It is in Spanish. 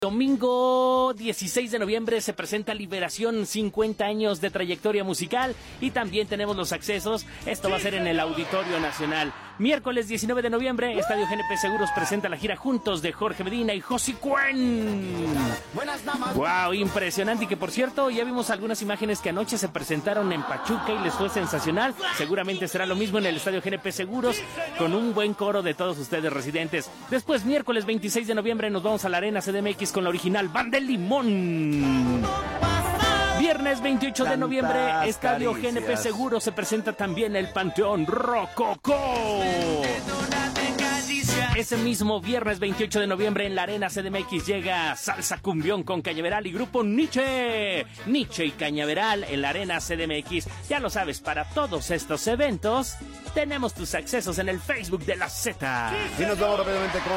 Domingo 16 de noviembre se presenta Liberación, 50 años de trayectoria musical, y también tenemos los accesos. Esto va a ser en el Auditorio Nacional. Miércoles 19 de noviembre, Estadio GNP Seguros presenta la gira Juntos de Jorge Medina y Josi Cuen. ¡Wow! Impresionante. Y que, por cierto, ya vimos algunas imágenes que anoche se presentaron en Pachuca y les fue sensacional. Seguramente será lo mismo en el Estadio GNP Seguros, con un buen coro de todos ustedes residentes. Después, miércoles 26 de noviembre, nos vamos a la Arena CDMX con la original Banda El Limón. Viernes 28 de noviembre, Estadio GNP Seguro, se presenta también el Panteón Rococó. Ese mismo viernes 28 de noviembre en la Arena CDMX llega Salsa Cumbión con Cañaveral y Grupo Nietzsche. Nietzsche y Cañaveral en la Arena CDMX. Ya lo sabes, para todos estos eventos tenemos tus accesos en el Facebook de la Z. Y nos vamos rápidamente con